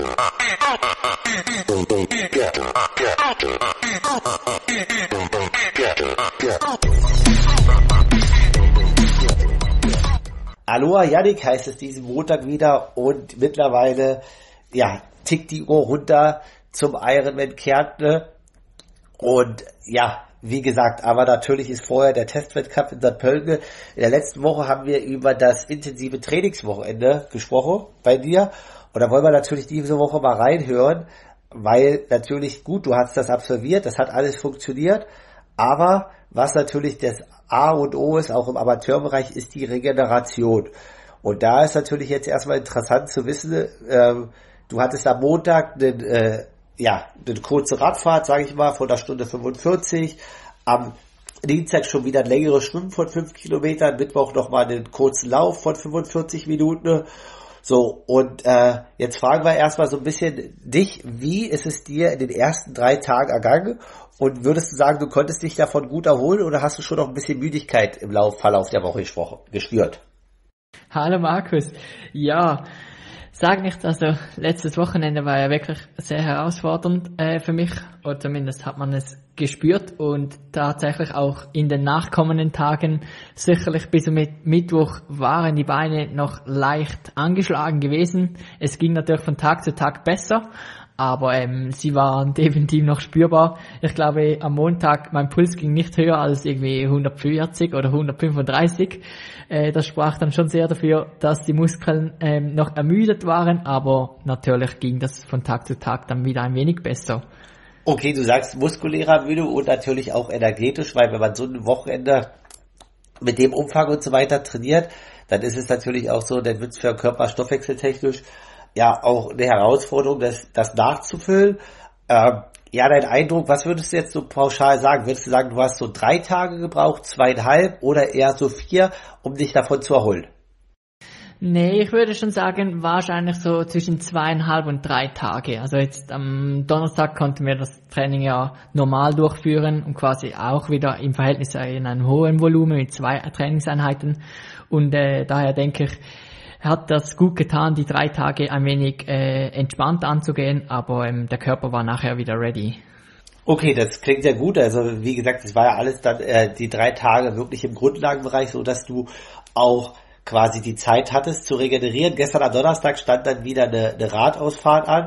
Aloha Yannick heißt es diesen Montag wieder und mittlerweile, ja, tickt die Uhr runter zum Ironman Kärnten und ja, wie gesagt, aber natürlich ist vorher der Testwettkampf in St. Pölten. In der letzten Woche haben wir über das intensive Trainingswochenende gesprochen bei dir und da wollen wir natürlich diese Woche mal reinhören, weil natürlich gut, du hast das absolviert, das hat alles funktioniert, aber was natürlich das A und O ist, auch im Amateurbereich, ist die Regeneration. Und da ist natürlich jetzt erstmal interessant zu wissen, du hattest am Montag eine kurze Radfahrt, sage ich mal, von einer Stunde 45, am Dienstag schon wieder ein längeres Schwimmen von 5 Kilometern, Mittwoch nochmal einen kurzen Lauf von 45 Minuten. So, und jetzt fragen wir erstmal so ein bisschen dich, wie ist es dir in den ersten 3 Tagen ergangen? Und würdest du sagen, du konntest dich davon gut erholen oder hast du schon noch ein bisschen Müdigkeit im Verlauf der Woche gespürt? Hallo Markus. Ja, sag nicht, also letztes Wochenende war ja wirklich sehr herausfordernd für mich, oder zumindest hat man es gespürt und tatsächlich auch in den nachkommenden Tagen, sicherlich bis zum Mittwoch waren die Beine noch leicht angeschlagen gewesen. Es ging natürlich von Tag zu Tag besser, aber sie waren definitiv noch spürbar. Ich glaube, am Montag, mein Puls ging nicht höher als irgendwie 140 oder 135. Das sprach dann schon sehr dafür, dass die Muskeln noch ermüdet waren, aber natürlich ging das von Tag zu Tag dann wieder ein wenig besser. Okay, du sagst muskulärer müde und natürlich auch energetisch, weil wenn man so ein Wochenende mit dem Umfang und so weiter trainiert, dann ist es natürlich auch so, dann wird es für den Körper stoffwechseltechnisch ja auch eine Herausforderung, das nachzufüllen. Ja, dein Eindruck, was würdest du jetzt so pauschal sagen? Würdest du sagen, du hast so 3 Tage gebraucht, 2,5 oder eher so 4, um dich davon zu erholen? Nee, ich würde schon sagen, wahrscheinlich so zwischen 2,5 und 3 Tage. Also jetzt am Donnerstag konnten wir das Training ja normal durchführen und quasi auch wieder im Verhältnis in einem hohen Volumen mit 2 Trainingseinheiten. Und daher denke ich, hat das gut getan, die 3 Tage ein wenig entspannt anzugehen, aber der Körper war nachher wieder ready. Okay, das klingt sehr gut. Also wie gesagt, es war ja alles dann die 3 Tage wirklich im Grundlagenbereich, so dass du auch quasi die Zeit hattest zu regenerieren. Gestern am Donnerstag stand dann wieder eine Radausfahrt an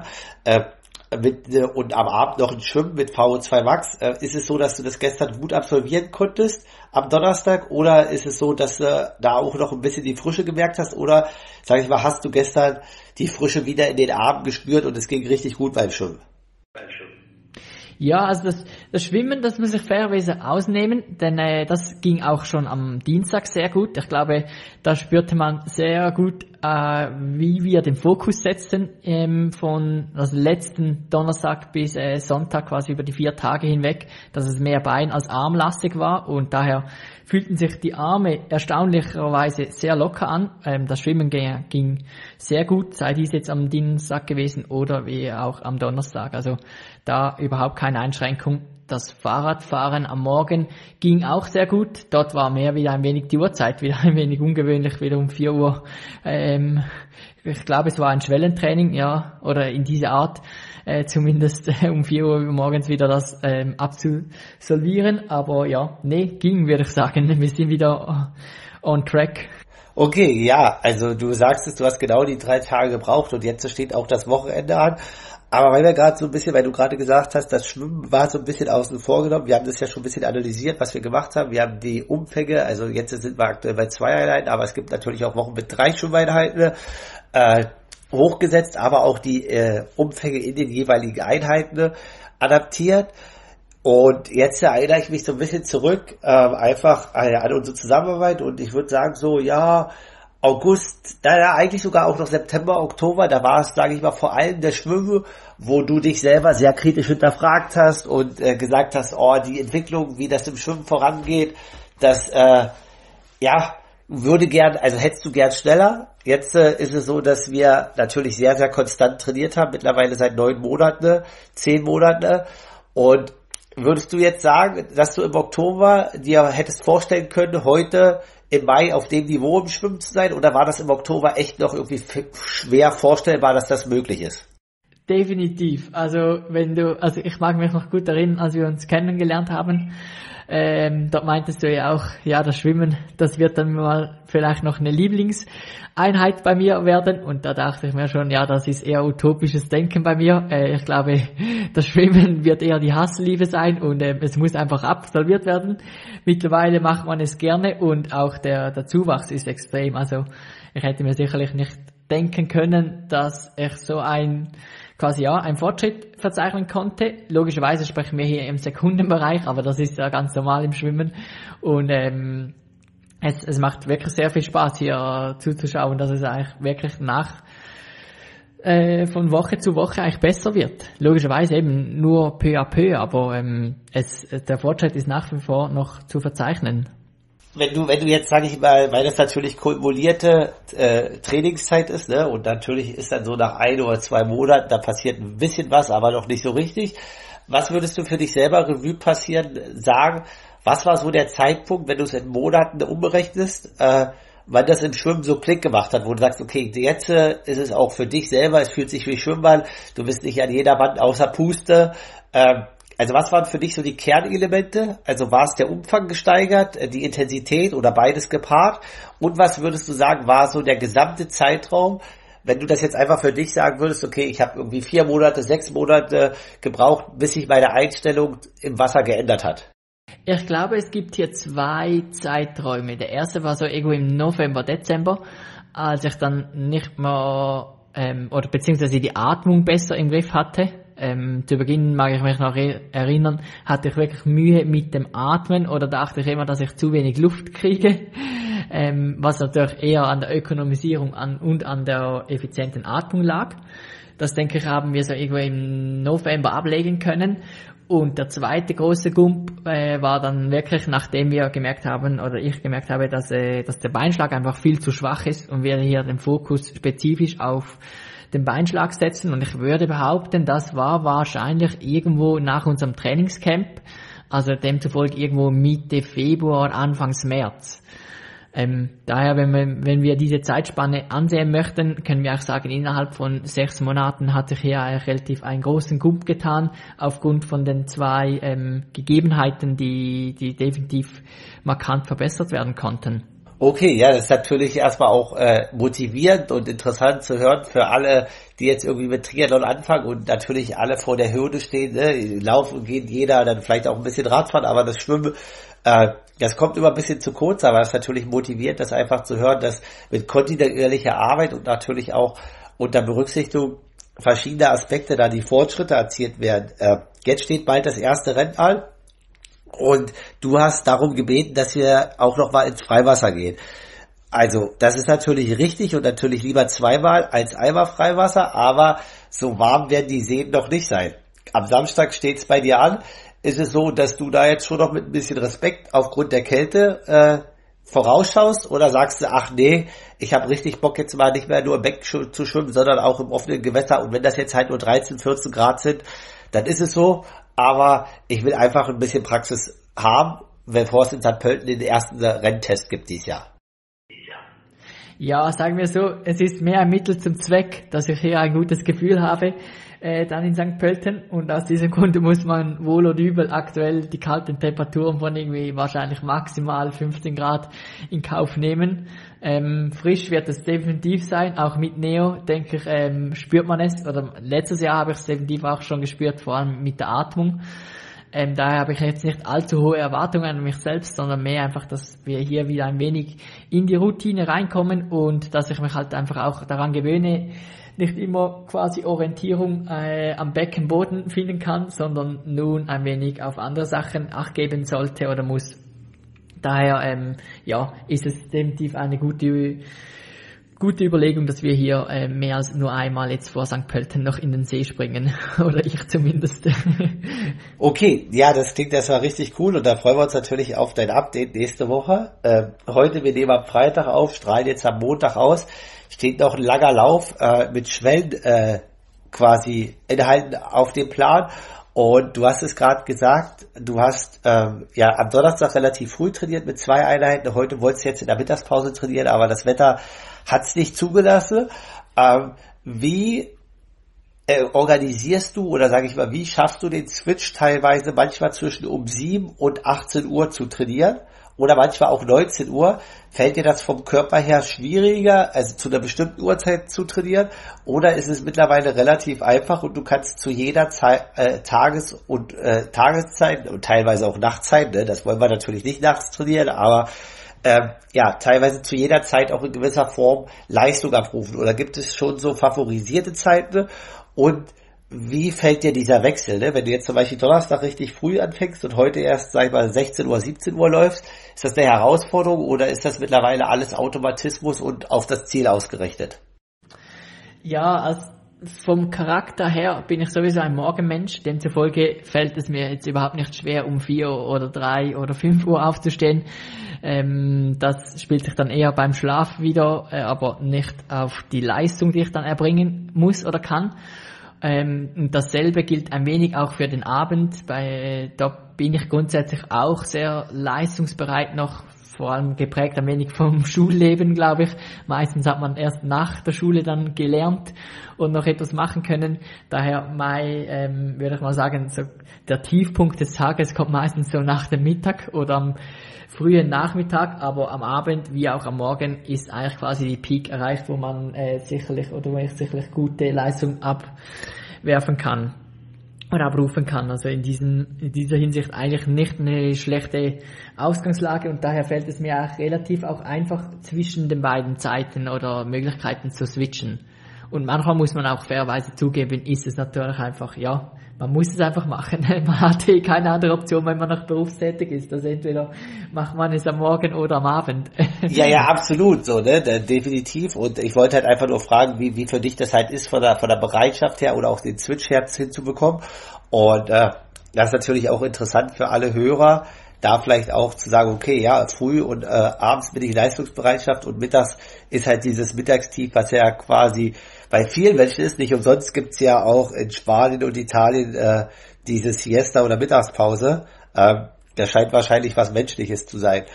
und am Abend noch ein Schwimmen mit VO2 Max. Ist es so, dass du das gestern gut absolvieren konntest am Donnerstag oder ist es so, dass du da auch noch ein bisschen die Frische gemerkt hast oder, sag ich mal, hast du gestern die Frische wieder in den Armen gespürt und es ging richtig gut beim Schwimmen? Ja, also das Schwimmen, das muss ich fairerweise ausnehmen, denn das ging auch schon am Dienstag sehr gut. Ich glaube, da spürte man sehr gut, wie wir den Fokus setzten von letzten Donnerstag bis Sonntag, quasi über die 4 Tage hinweg, dass es mehr Bein- als Armlastig war und daher fühlten sich die Arme erstaunlicherweise sehr locker an. Das Schwimmen ging sehr gut, sei dies jetzt am Dienstag gewesen oder wie auch am Donnerstag. Also da überhaupt keine Einschränkung. Das Fahrradfahren am Morgen ging auch sehr gut. Dort war mehr wieder ein wenig die Uhrzeit, wieder ein wenig ungewöhnlich, wieder um 4 Uhr. Ich glaube, es war ein Schwellentraining, ja, oder in dieser Art, zumindest um 4 Uhr morgens wieder das absolvieren. Aber ja, ging, würde ich sagen. Wir sind wieder on track. Okay, ja, also du sagst es, du hast genau die 3 Tage gebraucht und jetzt steht auch das Wochenende an. Aber weil wir gerade so ein bisschen, weil du gerade gesagt hast, das Schwimmen war so ein bisschen außen vor genommen. Wir haben das ja schon ein bisschen analysiert, was wir gemacht haben. Wir haben die Umfänge, also jetzt sind wir aktuell bei 2 Einheiten, aber es gibt natürlich auch Wochen mit 3 Schwimmeinheiten hochgesetzt, aber auch die Umfänge in den jeweiligen Einheiten adaptiert. Und jetzt erinnere ich mich so ein bisschen zurück, einfach an unsere Zusammenarbeit und ich würde sagen so, ja, August, eigentlich sogar auch noch September, Oktober, da war es, sage ich mal, vor allem der Schwimmen, wo du dich selber sehr kritisch hinterfragt hast und gesagt hast, die Entwicklung, wie das im Schwimmen vorangeht, das, hättest du gern schneller. Jetzt ist es so, dass wir natürlich sehr, sehr konstant trainiert haben, mittlerweile seit 9 Monaten, 10 Monaten und würdest du jetzt sagen, dass du im Oktober dir hättest vorstellen können, heute im Mai auf dem Niveau im Schwimmen zu sein? Oder war das im Oktober echt noch irgendwie schwer vorstellbar, dass das möglich ist? Definitiv. Also ich mag mich noch gut erinnern, als wir uns kennengelernt haben. Dort meintest du ja auch, ja, das Schwimmen, das wird dann mal vielleicht noch eine Lieblingseinheit bei mir werden. Und da dachte ich mir schon, ja, das ist eher utopisches Denken bei mir. Ich glaube, das Schwimmen wird eher die Hassliebe sein und es muss einfach absolviert werden. Mittlerweile macht man es gerne und auch der Zuwachs ist extrem. Also ich hätte mir sicherlich nicht denken können, dass ich so einen Fortschritt verzeichnen konnte. Logischerweise sprechen wir hier im Sekundenbereich, aber das ist ja ganz normal im Schwimmen. Und es macht wirklich sehr viel Spaß hier zuzuschauen, dass es eigentlich wirklich von Woche zu Woche eigentlich besser wird. Logischerweise eben nur peu à peu, aber der Fortschritt ist nach wie vor noch zu verzeichnen. Wenn du jetzt, sage ich mal, weil das natürlich kumulierte Trainingszeit ist, ne, und natürlich ist dann so nach 1 oder 2 Monaten, da passiert ein bisschen was, aber noch nicht so richtig. Was würdest du für dich selber Revue passieren sagen? Was war so der Zeitpunkt, wenn du es in Monaten umrechnest, wann das im Schwimmen so Klick gemacht hat, wo du sagst, okay, jetzt ist es auch für dich selber, es fühlt sich wie Schwimmbad, du bist nicht an jeder Wand außer Puste, also was waren für dich so die Kernelemente? Also war es der Umfang gesteigert, die Intensität oder beides gepaart? Und was würdest du sagen, war so der gesamte Zeitraum, wenn du das jetzt einfach für dich sagen würdest, okay, ich habe irgendwie 4 Monate, 6 Monate gebraucht, bis sich meine Einstellung im Wasser geändert hat? Ich glaube, es gibt hier 2 Zeiträume. Der erste war so irgendwo im November, Dezember, als ich dann nicht mehr, oder beziehungsweise die Atmung besser im Griff hatte. Zu Beginn mag ich mich noch erinnern, hatte ich wirklich Mühe mit dem Atmen oder dachte ich immer, dass ich zu wenig Luft kriege, was natürlich eher an der Ökonomisierung und an der effizienten Atmung lag. Das, denke ich, haben wir so irgendwo im November ablegen können. Und der zweite große Gump war dann wirklich, nachdem wir gemerkt haben, oder ich gemerkt habe, dass der Beinschlag einfach viel zu schwach ist und wir hier den Fokus spezifisch auf den Beinschlag setzen. Und ich würde behaupten, das war wahrscheinlich irgendwo nach unserem Trainingscamp, also demzufolge irgendwo Mitte Februar, Anfangs März. Daher, wenn wir diese Zeitspanne ansehen möchten, können wir auch sagen, innerhalb von 6 Monaten hat sich hier eigentlich relativ einen großen Gump getan, aufgrund von den 2 Gegebenheiten, die definitiv markant verbessert werden konnten. Okay, ja, das ist natürlich erstmal auch motivierend und interessant zu hören für alle, die jetzt irgendwie mit Triathlon anfangen und natürlich alle vor der Hürde stehen, ne? Laufen geht jeder, dann vielleicht auch ein bisschen Radfahren, aber das Schwimmen, das kommt immer ein bisschen zu kurz, aber es ist natürlich motivierend, das einfach zu hören, dass mit kontinuierlicher Arbeit und natürlich auch unter Berücksichtigung verschiedener Aspekte da die Fortschritte erzielt werden. Jetzt steht bald das erste Rennen an. Und du hast darum gebeten, dass wir auch noch mal ins Freiwasser gehen. Also, das ist natürlich richtig und natürlich lieber 2-mal als einmal Freiwasser, aber so warm werden die Seen noch nicht sein. Am Samstag steht's bei dir an. Ist es so, dass du da jetzt schon noch mit ein bisschen Respekt aufgrund der Kälte vorausschaust oder sagst du, ach nee, ich habe richtig Bock jetzt mal nicht mehr nur im Becken zu schwimmen, sondern auch im offenen Gewässer und wenn das jetzt halt nur 13, 14 Grad sind, dann ist es so. Aber ich will einfach ein bisschen Praxis haben, bevor es in St. Pölten den ersten Renntest gibt dieses Jahr. Ja, sagen wir so, es ist mehr ein Mittel zum Zweck, dass ich hier ein gutes Gefühl habe, dann in St. Pölten. Und aus diesem Grund muss man wohl oder übel aktuell die kalten Temperaturen von irgendwie wahrscheinlich maximal 15 Grad in Kauf nehmen. Frisch wird es definitiv sein, auch mit Neo, denke ich, spürt man es. Oder letztes Jahr habe ich es definitiv auch schon gespürt, vor allem mit der Atmung. Daher habe ich jetzt nicht allzu hohe Erwartungen an mich selbst, sondern mehr einfach, dass wir hier wieder ein wenig in die Routine reinkommen und dass ich mich halt einfach auch daran gewöhne, nicht immer quasi Orientierung am Beckenboden finden kann, sondern nun ein wenig auf andere Sachen Acht geben sollte oder muss. Daher ist es definitiv eine gute Überlegung, dass wir hier mehr als nur einmal jetzt vor St. Pölten noch in den See springen. Oder ich zumindest. Okay, ja, das klingt erstmal richtig cool und da freuen wir uns natürlich auf dein Update nächste Woche. Heute, wir nehmen am Freitag auf, strahlen jetzt am Montag aus. Steht noch ein langer Lauf mit Schwellen quasi enthalten auf dem Plan. Und du hast es gerade gesagt, du hast am Donnerstag relativ früh trainiert mit 2 Einheiten. Heute wolltest du jetzt in der Mittagspause trainieren, aber das Wetter hat es nicht zugelassen. Wie organisierst du oder sage ich mal, wie schaffst du den Switch teilweise manchmal zwischen um 7 und 18 Uhr zu trainieren oder manchmal auch 19 Uhr? Fällt dir das vom Körper her schwieriger, also zu einer bestimmten Uhrzeit zu trainieren, oder ist es mittlerweile relativ einfach und du kannst zu jeder Tageszeit und teilweise auch Nachtzeit, ne? Das wollen wir natürlich nicht nachts trainieren, aber teilweise zu jeder Zeit auch in gewisser Form Leistung abrufen, oder gibt es schon so favorisierte Zeiten? Und wie fällt dir dieser Wechsel, ne? Wenn du jetzt zum Beispiel Donnerstag richtig früh anfängst und heute erst, sag ich mal, 16 Uhr, 17 Uhr läufst, ist das eine Herausforderung oder ist das mittlerweile alles Automatismus und auf das Ziel ausgerichtet? Ja, also vom Charakter her bin ich sowieso ein Morgenmensch, demzufolge fällt es mir jetzt überhaupt nicht schwer, um 4 oder 3 oder 5 Uhr aufzustehen. Das spielt sich dann eher beim Schlaf wieder, aber nicht auf die Leistung, die ich dann erbringen muss oder kann. Und dasselbe gilt ein wenig auch für den Abend. Da bin ich grundsätzlich auch sehr leistungsbereit noch, vor allem geprägt ein wenig vom Schulleben, glaube ich. Meistens hat man erst nach der Schule dann gelernt und noch etwas machen können. Daher würde ich mal sagen, so der Tiefpunkt des Tages kommt meistens so nach dem Mittag oder am frühen Nachmittag, aber am Abend wie auch am Morgen ist eigentlich quasi die Peak erreicht, wo man sicherlich gute Leistung abwerfen kann oder abrufen kann. Also in dieser Hinsicht eigentlich nicht eine schlechte Ausgangslage, und daher fällt es mir auch relativ auch einfach, zwischen den beiden Zeiten oder Möglichkeiten zu switchen. Und manchmal muss man auch fairerweise zugeben, ist es natürlich einfach, ja, man muss es einfach machen. Man hat keine andere Option, wenn man noch berufstätig ist. Also entweder macht man es am Morgen oder am Abend. Ja, absolut, so, ne, definitiv. Und ich wollte halt einfach nur fragen, wie für dich das halt ist, von der Bereitschaft her oder auch den Switch her hinzubekommen. Und das ist natürlich auch interessant für alle Hörer, da vielleicht auch zu sagen, okay, ja, früh und abends bin ich Leistungsbereitschaft und mittags ist halt dieses Mittagstief, was ja quasi bei vielen Menschen ist. Nicht umsonst gibt's ja auch in Spanien und Italien diese Siesta oder Mittagspause. Das scheint wahrscheinlich was Menschliches zu sein.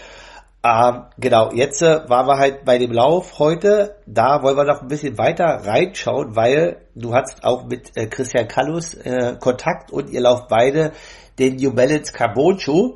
Genau, jetzt waren wir halt bei dem Lauf heute. Da wollen wir noch ein bisschen weiter reinschauen, weil du hast auch mit Christian Kallus Kontakt und ihr lauft beide den New Balance Carbon Schuh.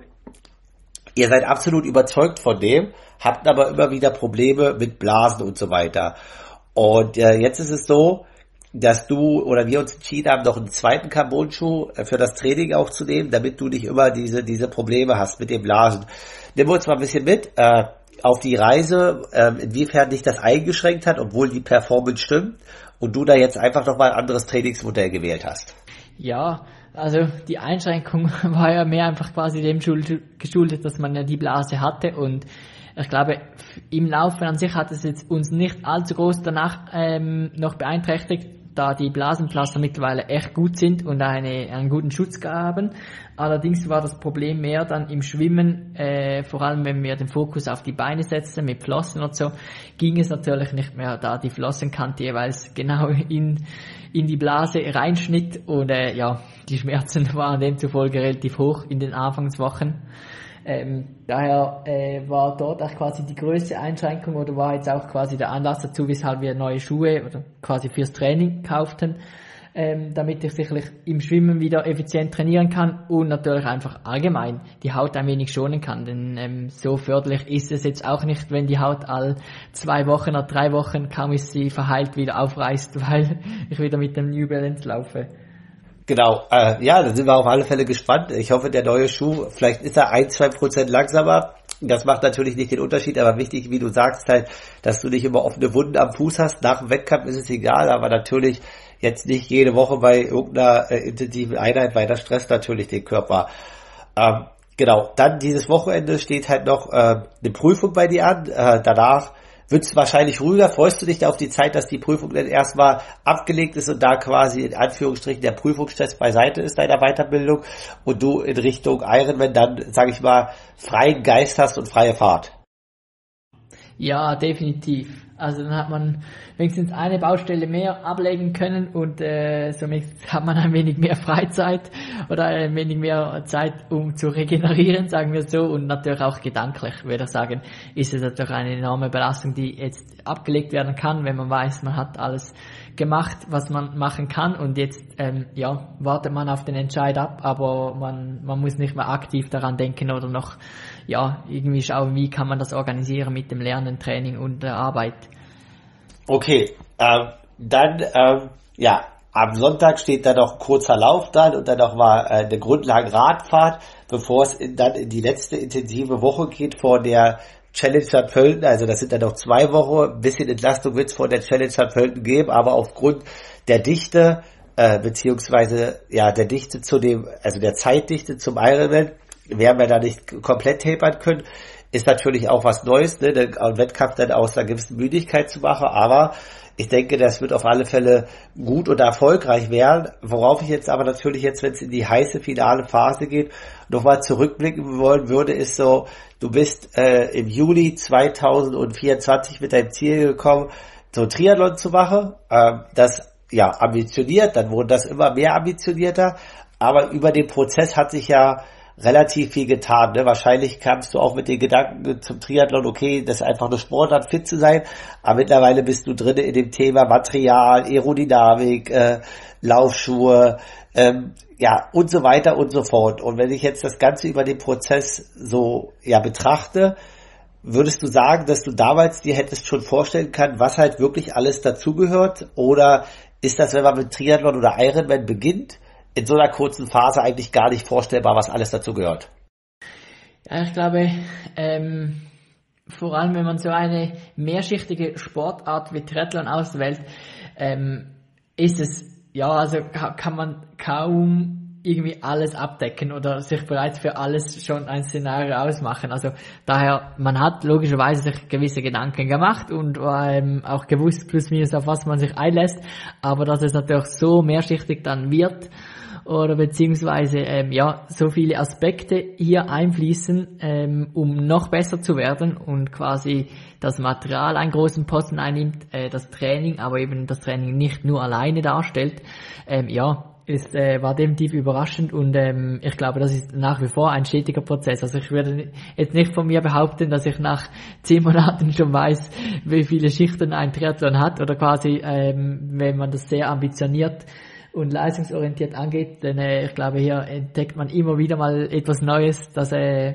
Ihr seid absolut überzeugt von dem, habt aber immer wieder Probleme mit Blasen und so weiter. Und jetzt ist es so, dass du oder wir uns entschieden haben, noch einen zweiten Carbon-Schuh für das Training auch zu nehmen, damit du nicht immer diese Probleme hast mit den Blasen. Nimm uns mal ein bisschen mit auf die Reise, inwiefern dich das eingeschränkt hat, obwohl die Performance stimmt und du da jetzt einfach nochmal ein anderes Trainingsmodell gewählt hast. Ja, also die Einschränkung war ja mehr einfach quasi dem geschuldet, dass man ja die Blase hatte, und ich glaube, im Laufen an sich hat es jetzt uns nicht allzu groß danach noch beeinträchtigt, da die Blasenpflaster mittlerweile echt gut sind und einen guten Schutz gaben. Allerdings war das Problem mehr dann im Schwimmen, vor allem wenn wir den Fokus auf die Beine setzten mit Flossen und so, ging es natürlich nicht mehr, da die Flossenkante jeweils genau in die Blase reinschnitt, und die Schmerzen waren demzufolge relativ hoch in den Anfangswochen. Daher war dort auch quasi die größte Einschränkung, oder war jetzt auch quasi der Anlass dazu, weshalb wir neue Schuhe oder quasi fürs Training kauften, damit ich sicherlich im Schwimmen wieder effizient trainieren kann und natürlich einfach allgemein die Haut ein wenig schonen kann, denn so förderlich ist es jetzt auch nicht, wenn die Haut all 2 Wochen oder 3 Wochen, kaum ist sie verheilt, wieder aufreißt, weil ich wieder mit dem New Balance laufe. Genau, da sind wir auf alle Fälle gespannt. Ich hoffe, der neue Schuh, vielleicht ist er 1-2% langsamer. Das macht natürlich nicht den Unterschied, aber wichtig, wie du sagst, halt, dass du nicht immer offene Wunden am Fuß hast. Nach dem Wettkampf ist es egal, aber natürlich jetzt nicht jede Woche bei irgendeiner intensiven Einheit, weil das stresst natürlich den Körper. Genau, dann dieses Wochenende steht halt noch eine Prüfung bei dir an. Danach wird es wahrscheinlich ruhiger. Freust du dich da auf die Zeit, dass die Prüfung dann erstmal abgelegt ist und da quasi in Anführungsstrichen der Prüfungstest beiseite ist deiner Weiterbildung und du in Richtung Ironman dann, sage ich mal, freien Geist hast und freie Fahrt? Ja, definitiv. Also dann hat man wenigstens eine Baustelle mehr ablegen können und somit hat man ein wenig mehr Freizeit oder ein wenig mehr Zeit, um zu regenerieren, sagen wir so, und natürlich auch gedanklich, würde ich sagen, ist es natürlich eine enorme Belastung, die jetzt abgelegt werden kann, wenn man weiß, man hat alles gemacht, was man machen kann, und jetzt wartet man auf den Entscheid ab, aber man muss nicht mehr aktiv daran denken oder noch irgendwie schauen, wie kann man das organisieren mit dem Lernen, Training und der Arbeit. Okay, am Sonntag steht dann noch ein kurzer Lauf dann und dann noch mal eine Grundlagenradfahrt, bevor es dann in die letzte intensive Woche geht vor der Challenge St. Pölten. Also das sind dann noch 2 Wochen. Ein bisschen Entlastung wird es vor der Challenge St. Pölten geben, aber aufgrund der Dichte, beziehungsweise der Dichte der Zeitdichte zum Ironman, werden wir da nicht komplett tapern können. Ist natürlich auch was Neues, ne, einen Wettkampf dann aus einer gewissen Müdigkeit zu machen, aber ich denke, das wird auf alle Fälle gut und erfolgreich werden. Worauf ich jetzt aber natürlich wenn es in die heiße finale Phase geht, nochmal zurückblicken wollen würde, ist so, du bist im Juli 2024 mit deinem Ziel gekommen, so Triathlon zu machen. Das ambitioniert, dann wurde das immer mehr ambitionierter, aber über den Prozess hat sich ja relativ viel getan, ne? Wahrscheinlich kamst du auch mit den Gedanken zum Triathlon, okay, das ist einfach eine Sportart, fit zu sein, aber mittlerweile bist du drin in dem Thema Material, Aerodynamik, Laufschuhe, und so weiter und so fort. Und wenn ich jetzt das Ganze über den Prozess so, betrachte, würdest du sagen, dass du damals dir hättest schon vorstellen können, was halt wirklich alles dazugehört? Oder ist das, wenn man mit Triathlon oder Ironman beginnt, in so einer kurzen Phase eigentlich gar nicht vorstellbar, was alles dazu gehört? Ja, ich glaube, vor allem wenn man so eine mehrschichtige Sportart wie Triathlon auswählt, ist es, kann man kaum irgendwie alles abdecken oder sich bereits für alles schon ein Szenario ausmachen. Also daher, man hat logischerweise sich gewisse Gedanken gemacht und auch gewusst, plus minus auf was man sich einlässt, aber dass es natürlich so mehrschichtig dann wird, oder beziehungsweise so viele Aspekte hier einfließen, um noch besser zu werden, und quasi das Material einen großen Posten einnimmt, das Training, aber eben das Training nicht nur alleine darstellt, war definitiv überraschend, und ich glaube, das ist nach wie vor ein stetiger Prozess. Also ich würde jetzt nicht von mir behaupten, dass ich nach 10 Monaten schon weiß, wie viele Schichten ein Triathlon hat, oder quasi, wenn man das sehr ambitioniert und leistungsorientiert angeht, denn ich glaube, hier entdeckt man immer wieder mal etwas Neues, das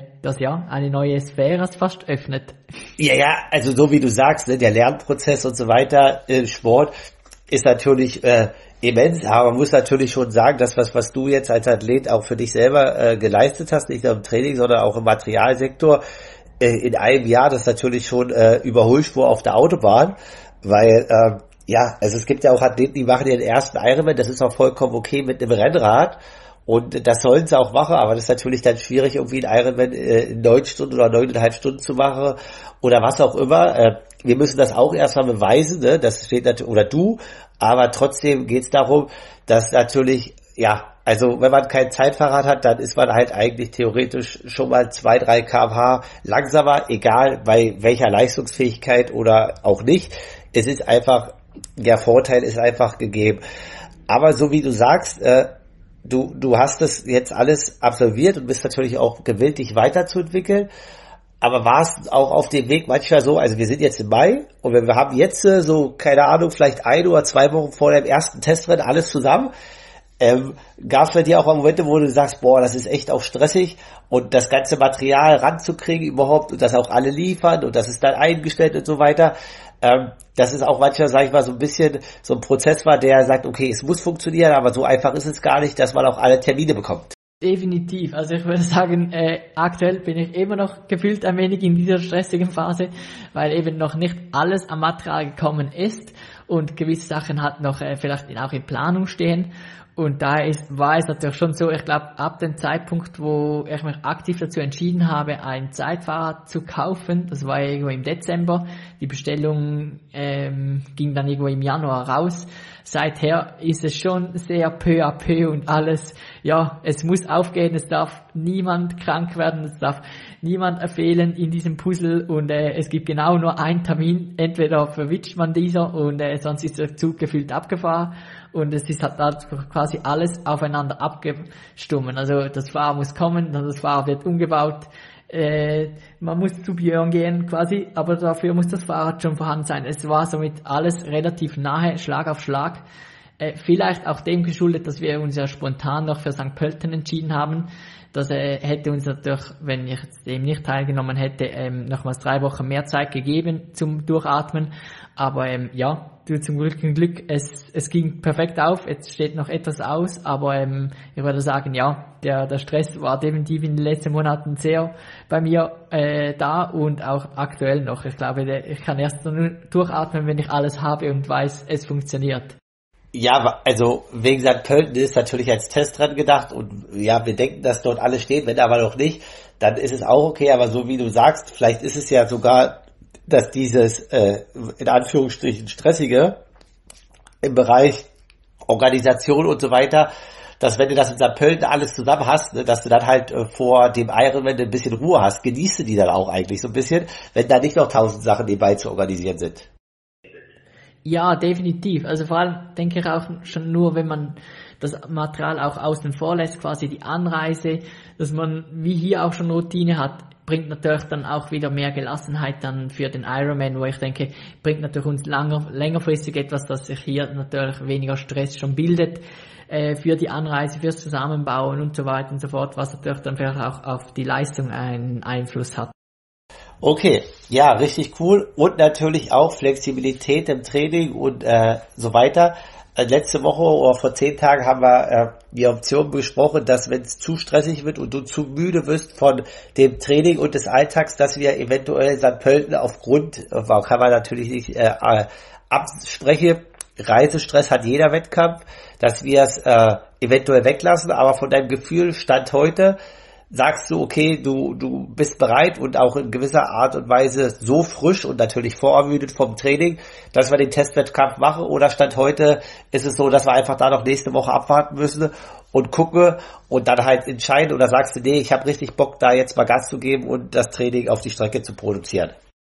eine neue Sphäre fast öffnet. Ja, also so wie du sagst, ne, der Lernprozess und so weiter im Sport ist natürlich immens, aber man muss natürlich schon sagen, dass was du jetzt als Athlet auch für dich selber geleistet hast, nicht nur im Training, sondern auch im Materialsektor, in einem Jahr, das ist natürlich schon Überholspur auf der Autobahn, weil also es gibt ja auch Athleten, die machen ihren ersten Ironman, das ist auch vollkommen okay mit einem Rennrad, und das sollen sie auch machen, aber das ist natürlich dann schwierig, irgendwie einen Ironman in 9 Stunden oder 9,5 Stunden zu machen oder was auch immer. Wir müssen das auch erstmal beweisen, ne? Das steht natürlich, oder du, aber trotzdem geht es darum, dass natürlich, also wenn man kein Zeitfahrrad hat, dann ist man halt eigentlich theoretisch schon mal 2-3 km/h langsamer, egal bei welcher Leistungsfähigkeit oder auch nicht. Es ist einfach, der Vorteil ist einfach gegeben. Aber so wie du sagst, du hast das jetzt alles absolviert und bist natürlich auch gewillt, dich weiterzuentwickeln. Aber war es auch auf dem Weg manchmal so, also wir sind jetzt im Mai und wir haben jetzt so, keine Ahnung, vielleicht 1 oder 2 Wochen vor dem ersten Testrennen alles zusammen. Gab es bei dir auch Momente, wo du sagst, boah, das ist echt auch stressig, und das ganze Material ranzukriegen überhaupt und das auch alle liefern und das ist dann eingestellt und so weiter, dass es auch manchmal, sag ich mal, so ein bisschen so ein Prozess war, der sagt, okay, es muss funktionieren, aber so einfach ist es gar nicht, dass man auch alle Termine bekommt. Definitiv. Also ich würde sagen, aktuell bin ich immer noch gefühlt ein wenig in dieser stressigen Phase, weil eben noch nicht alles am Material gekommen ist und gewisse Sachen halt noch vielleicht auch in Planung stehen. Und da war es natürlich schon so, ich glaube, ab dem Zeitpunkt, wo ich mich aktiv dazu entschieden habe, ein Zeitfahrrad zu kaufen, das war irgendwo im Dezember, die Bestellung ging dann irgendwo im Januar raus. Seither ist es schon sehr peu à peu und alles, es muss aufgehen, es darf niemand krank werden, es darf niemand fehlen in diesem Puzzle, und es gibt genau nur einen Termin, entweder verwitscht man dieser und sonst ist der Zug gefühlt abgefahren. Und es ist halt quasi alles aufeinander abgestimmt. Also das Fahrrad muss kommen, dann das Fahrrad wird umgebaut, man muss zu Björn gehen quasi, aber dafür muss das Fahrrad schon vorhanden sein. Es war somit alles relativ nahe, Schlag auf Schlag. Vielleicht auch dem geschuldet, dass wir uns ja spontan noch für St. Pölten entschieden haben. Das hätte uns natürlich, wenn ich jetzt dem nicht teilgenommen hätte, nochmals 3 Wochen mehr Zeit gegeben zum Durchatmen. Aber ja, zum Glück, es ging perfekt auf. Jetzt steht noch etwas aus, aber ich würde sagen, ja, der Stress war definitiv in den letzten Monaten sehr bei mir da und auch aktuell noch. Ich glaube, ich kann erst nur durchatmen, wenn ich alles habe und weiß, es funktioniert. Ja, also wegen St. Pölten ist natürlich als Testrennen gedacht und ja, wir denken, dass dort alles steht, wenn aber noch nicht, dann ist es auch okay, aber so wie du sagst, vielleicht ist es ja sogar, dass dieses in Anführungsstrichen stressige im Bereich Organisation und so weiter, dass wenn du das in St. Pölten alles zusammen hast, ne, dass du dann halt vor dem Ironman ein bisschen Ruhe hast, genießt du die dann auch eigentlich so ein bisschen, wenn da nicht noch 1000 Sachen nebenbei zu organisieren sind. Ja, definitiv. Also vor allem denke ich auch schon nur, wenn man das Material auch außen vor lässt, quasi die Anreise, dass man wie hier auch schon Routine hat, bringt natürlich dann auch wieder mehr Gelassenheit dann für den Ironman, wo ich denke, bringt natürlich uns längerfristig etwas, dass sich hier natürlich weniger Stress schon bildet für die Anreise, fürs Zusammenbauen und so weiter und so fort, was natürlich dann vielleicht auch auf die Leistung einen Einfluss hat. Okay, ja, richtig cool und natürlich auch Flexibilität im Training und so weiter. Letzte Woche oder vor 10 Tagen haben wir die Option besprochen, dass wenn es zu stressig wird und du zu müde wirst von dem Training und des Alltags, dass wir eventuell St. Pölten aufgrund, kann man natürlich nicht absprechen, Reisestress hat jeder Wettkampf, dass wir es eventuell weglassen, aber von deinem Gefühl Stand heute sagst du, okay, du bist bereit und auch in gewisser Art und Weise so frisch und natürlich vorermüdet vom Training, dass wir den Testwettkampf machen, oder Stand heute ist es so, dass wir einfach da noch nächste Woche abwarten müssen und gucken und dann halt entscheiden, oder sagst du, nee, ich habe richtig Bock, da jetzt mal Gas zu geben und das Training auf die Strecke zu produzieren?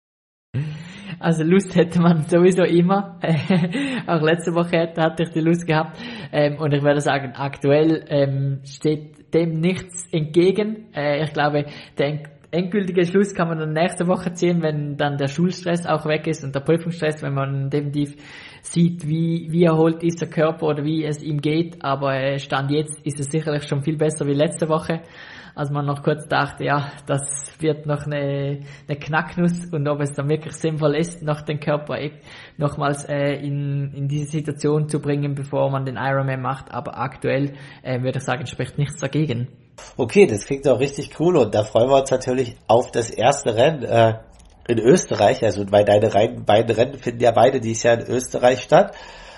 Also Lust hätte man sowieso immer. Auch letzte Woche hatte ich die Lust gehabt. Und ich würde sagen, aktuell steht dem nichts entgegen. Ich glaube, der endgültige Schluss kann man dann nächste Woche ziehen, wenn dann der Schulstress auch weg ist und der Prüfungsstress, wenn man definitiv sieht, wie erholt ist der Körper oder wie es ihm geht. Aber Stand jetzt ist es sicherlich schon viel besser wie letzte Woche, als man noch kurz dachte, ja, das wird noch eine Knacknuss, und ob es dann wirklich sinnvoll ist, noch den Körper nochmals in diese Situation zu bringen, bevor man den Ironman macht. Aber aktuell würde ich sagen, spricht nichts dagegen. Okay, das klingt doch richtig cool und da freuen wir uns natürlich auf das erste Rennen in Österreich, also weil deine beiden Rennen finden ja beide dieses Jahr in Österreich statt.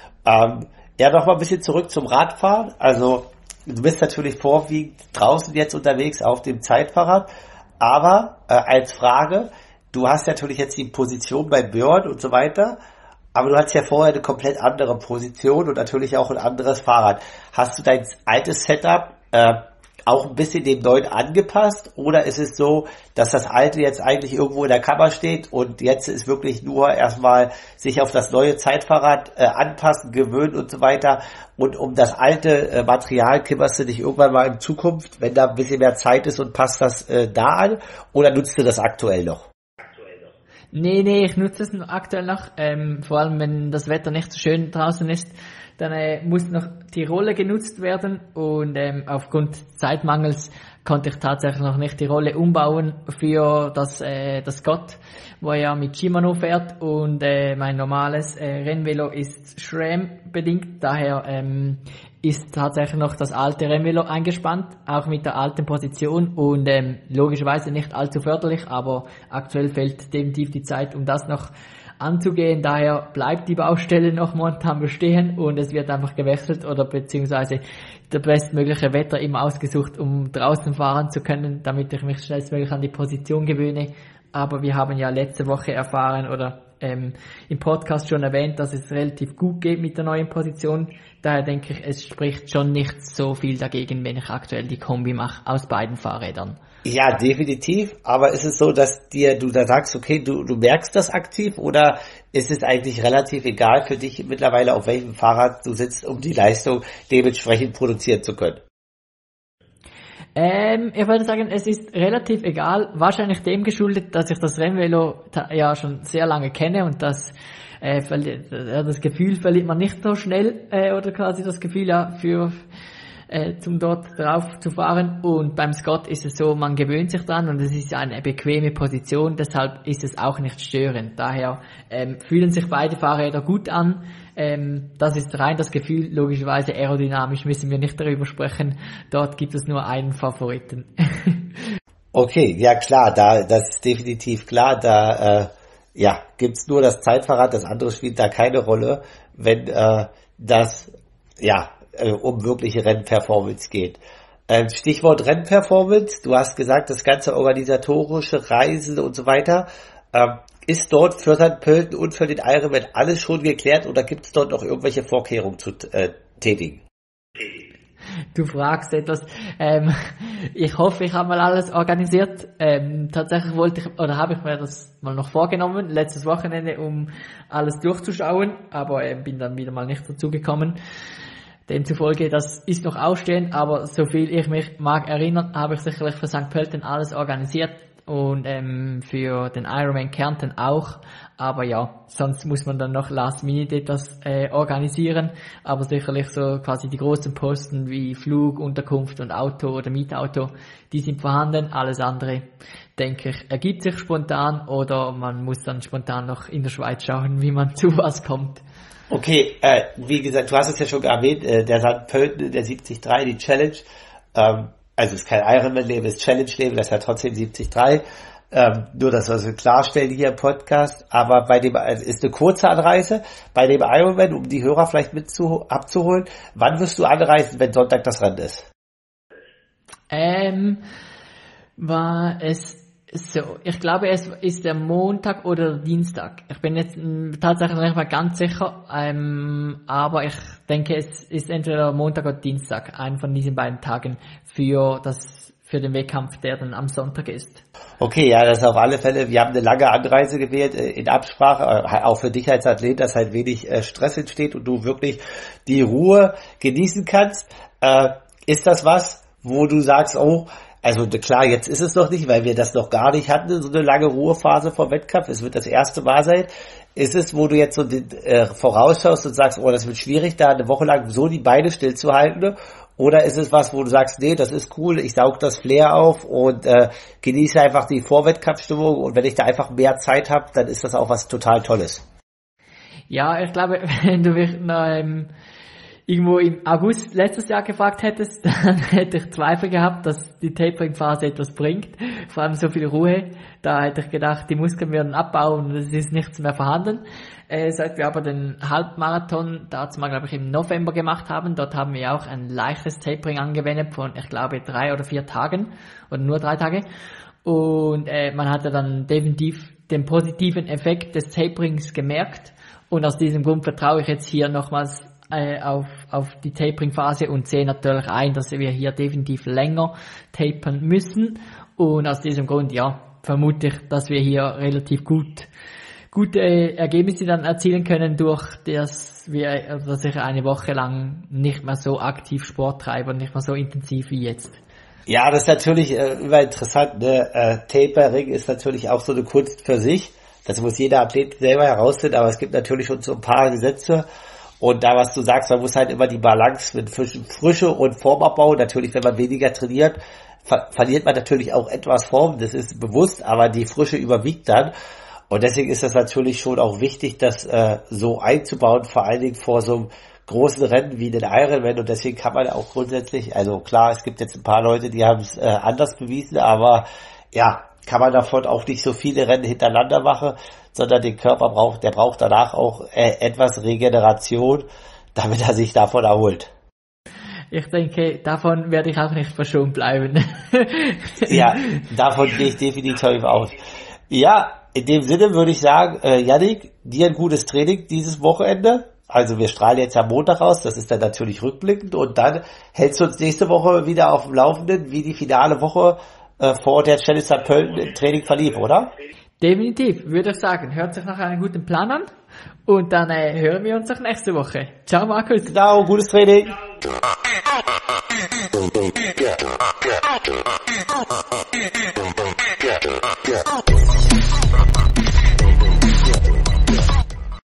Ja, noch mal ein bisschen zurück zum Radfahren. Also du bist natürlich vorwiegend draußen jetzt unterwegs auf dem Zeitfahrrad, aber als Frage, du hast natürlich jetzt die Position bei Björn und so weiter, aber du hattest ja vorher eine komplett andere Position und natürlich auch ein anderes Fahrrad. Hast du dein altes Setup auch ein bisschen dem neuen angepasst, oder ist es so, dass das alte jetzt eigentlich irgendwo in der Kammer steht und jetzt ist wirklich nur erstmal sich auf das neue Zeitfahrrad anpassen, gewöhnen und so weiter, und um das alte Material kümmerst du dich irgendwann mal in Zukunft, wenn da ein bisschen mehr Zeit ist, und passt das da an, oder nutzt du das aktuell noch? Nee, ich nutze es aktuell noch, vor allem wenn das Wetter nicht so schön draußen ist. Dann muss noch die Rolle genutzt werden, und aufgrund Zeitmangels konnte ich tatsächlich noch nicht die Rolle umbauen für das Scott, wo er ja mit Shimano fährt, und mein normales Rennvelo ist SRAM bedingt, daher ist tatsächlich noch das alte Rennvelo eingespannt, auch mit der alten Position, und logischerweise nicht allzu förderlich, aber aktuell fehlt definitiv die Zeit, um das noch anzugehen. Daher bleibt die Baustelle noch momentan bestehen und es wird einfach gewechselt oder beziehungsweise der bestmögliche Wetter immer ausgesucht, um draußen fahren zu können, damit ich mich schnellstmöglich an die Position gewöhne. Aber wir haben ja letzte Woche erfahren oder im Podcast schon erwähnt, dass es relativ gut geht mit der neuen Position. Daher denke ich, es spricht schon nicht so viel dagegen, wenn ich aktuell die Kombi mache aus beiden Fahrrädern. Ja, definitiv. Aber ist es so, dass du da sagst, okay, du merkst das aktiv, oder ist es eigentlich relativ egal für dich mittlerweile, auf welchem Fahrrad du sitzt, um die Leistung dementsprechend produzieren zu können? Ich würde sagen, es ist relativ egal, wahrscheinlich dem geschuldet, dass ich das Rennvelo ja schon sehr lange kenne und das Gefühl verliert man nicht so schnell, oder quasi das Gefühl ja zum dort drauf zu fahren. Und beim Scott ist es so, man gewöhnt sich dran und es ist eine bequeme Position, deshalb ist es auch nicht störend. Daher fühlen sich beide Fahrräder gut an. Das ist rein das Gefühl, logischerweise aerodynamisch müssen wir nicht darüber sprechen. Dort gibt es nur einen Favoriten. Okay, ja klar, das ist definitiv klar, gibt's nur das Zeitfahrrad, das andere spielt da keine Rolle, wenn um wirkliche Rennperformance geht. Stichwort Rennperformance, du hast gesagt, das ganze organisatorische Reisen und so weiter, ist dort für St. Pölten und für den Ironman alles schon geklärt oder gibt es dort noch irgendwelche Vorkehrungen zu tätigen? Du fragst etwas. Ich hoffe, ich habe mal alles organisiert. Tatsächlich habe ich mir das mal noch vorgenommen, letztes Wochenende, um alles durchzuschauen, aber bin dann wieder mal nicht dazu gekommen. Demzufolge, das ist noch ausstehend, aber so viel ich mich mag erinnern, habe ich sicherlich für St. Pölten alles organisiert und für den Ironman Kärnten auch. Aber ja, sonst muss man dann noch last minute etwas organisieren. Aber sicherlich so quasi die großen Posten wie Flug, Unterkunft und Auto oder Mietauto, die sind vorhanden. Alles andere, denke ich, ergibt sich spontan oder man muss dann spontan noch in der Schweiz schauen, wie man zu was kommt. Okay, wie gesagt, du hast es ja schon erwähnt, der St. Pölten, der 73, die Challenge, also es ist kein Ironman-Leben, es ist Challenge-Leben, das ist ja trotzdem 73, nur, dass wir so klarstellen hier im Podcast, aber bei dem, ist eine kurze Anreise, bei dem Ironman, um die Hörer vielleicht abzuholen, wann wirst du anreisen, wenn Sonntag das Rennen ist? War es so, ich glaube, es ist der Montag oder Dienstag. Ich bin jetzt tatsächlich nicht mal ganz sicher, aber ich denke, es ist entweder Montag oder Dienstag, einen von diesen beiden Tagen für den Wettkampf, der dann am Sonntag ist. Okay, ja, das ist auf alle Fälle, wir haben eine lange Anreise gewählt, in Absprache, auch für dich als Athlet, dass halt wenig Stress entsteht und du wirklich die Ruhe genießen kannst. Ist das was, wo du sagst, also klar, jetzt ist es noch nicht, weil wir das noch gar nicht hatten, so eine lange Ruhephase vor Wettkampf. Es wird das erste Mal sein. Ist es, wo du jetzt so vorausschaust und sagst, das wird schwierig, da eine Woche lang so die Beine stillzuhalten? Oder ist es was, wo du sagst, nee, das ist cool, ich saug das Flair auf und genieße einfach die Vorwettkampfstimmung und wenn ich da einfach mehr Zeit habe, dann ist das auch was total Tolles. Ja, ich glaube, wenn du mich noch irgendwo im August letztes Jahr gefragt hättest, dann hätte ich Zweifel gehabt, dass die Tapering-Phase etwas bringt. Vor allem so viel Ruhe. Da hätte ich gedacht, die Muskeln werden abbauen und es ist nichts mehr vorhanden. Seit wir aber den Halbmarathon dazu mal, glaube ich, im November gemacht haben, dort haben wir auch ein leichtes Tapering angewendet von, ich glaube, 3 oder 4 Tagen oder nur 3 Tage. Und man hatte dann definitiv den positiven Effekt des Taperings gemerkt. Und aus diesem Grund vertraue ich jetzt hier nochmals auf die Tapering-Phase und sehe natürlich ein, dass wir hier definitiv länger tapern müssen. Und aus diesem Grund, vermute ich, dass wir hier relativ gute Ergebnisse dann erzielen können, durch dass ich eine Woche lang nicht mehr so aktiv Sport treibe und nicht mehr so intensiv wie jetzt. Ja, das ist natürlich immer interessant, ne? Tapering ist natürlich auch so eine Kunst für sich. Das muss jeder Athlet selber herausfinden, aber es gibt natürlich schon so ein paar Gesetze. Und da, was du sagst, man muss halt immer die Balance mit Frische und Formabbau. Natürlich, wenn man weniger trainiert, verliert man natürlich auch etwas Form. Das ist bewusst, aber die Frische überwiegt dann. Und deswegen ist das natürlich schon auch wichtig, das so einzubauen, vor allen Dingen vor so einem großen Rennen wie den Ironman. Und deswegen kann man auch grundsätzlich, also klar, es gibt jetzt ein paar Leute, die haben es anders bewiesen, aber ja, kann man davon auch nicht so viele Rennen hintereinander machen, sondern der Körper braucht danach auch etwas Regeneration, damit er sich davon erholt. Ich denke, davon werde ich auch nicht verschont bleiben. Ja, davon gehe ich definitiv aus. Ja, in dem Sinne würde ich sagen, Yannick, dir ein gutes Training dieses Wochenende. Also wir strahlen jetzt am Montag aus, das ist dann natürlich rückblickend und dann hältst du uns nächste Woche wieder auf dem Laufenden, wie die finale Woche vor der Challenge St. Pölten im Training verlief, oder? Definitiv, würde ich sagen. Hört sich nach einem guten Plan an und dann hören wir uns auch nächste Woche. Ciao Markus. Genau, gutes Training. Auto.